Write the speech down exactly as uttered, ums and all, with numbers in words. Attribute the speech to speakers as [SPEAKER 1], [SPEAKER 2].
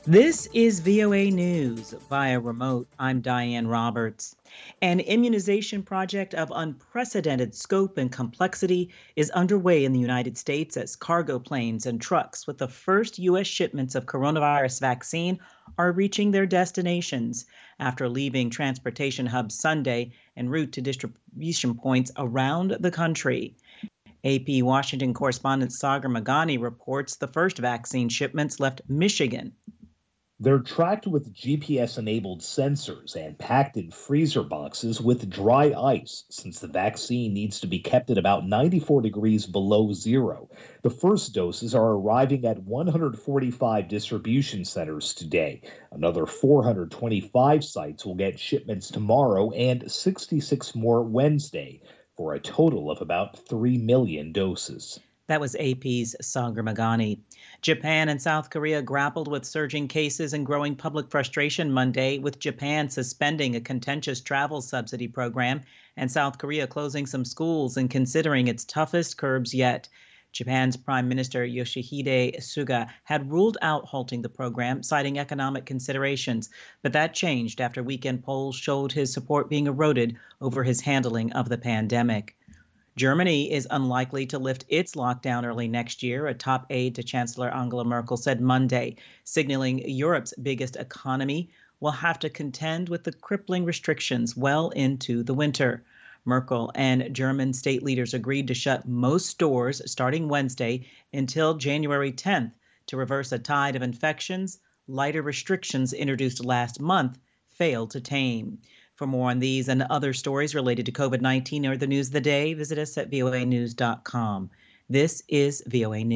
[SPEAKER 1] This is V O A News via remote. I'm Diane Roberts. An immunization project of unprecedented scope and complexity is underway in the United States as cargo planes and trucks with the first U S shipments of coronavirus vaccine are reaching their destinations after leaving transportation hubs Sunday en route to distribution points around the country. A P Washington correspondent Sagar Meghani reports the first vaccine shipments left Michigan.
[SPEAKER 2] They're tracked with G P S-enabled sensors and packed in freezer boxes with dry ice, since the vaccine needs to be kept at about ninety-four degrees below zero. The first doses are arriving at one hundred forty-five distribution centers today. Another four hundred twenty-five sites will get shipments tomorrow and sixty-six more Wednesday, for a total of about three million doses.
[SPEAKER 1] That was A P's Sagar Meghani. Japan and South Korea grappled with surging cases and growing public frustration Monday, with Japan suspending a contentious travel subsidy program and South Korea closing some schools and considering its toughest curbs yet. Japan's Prime Minister Yoshihide Suga had ruled out halting the program, citing economic considerations, but that changed after weekend polls showed his support being eroded over his handling of the pandemic. Germany is unlikely to lift its lockdown early next year, a top aide to Chancellor Angela Merkel said Monday, signaling Europe's biggest economy will have to contend with the crippling restrictions well into the winter. Merkel and German state leaders agreed to shut most stores starting Wednesday until January tenth to reverse a tide of infections lighter restrictions introduced last month failed to tame. For more on these and other stories related to COVID nineteen or the news of the day, visit us at V O A news dot com. This is V O A News.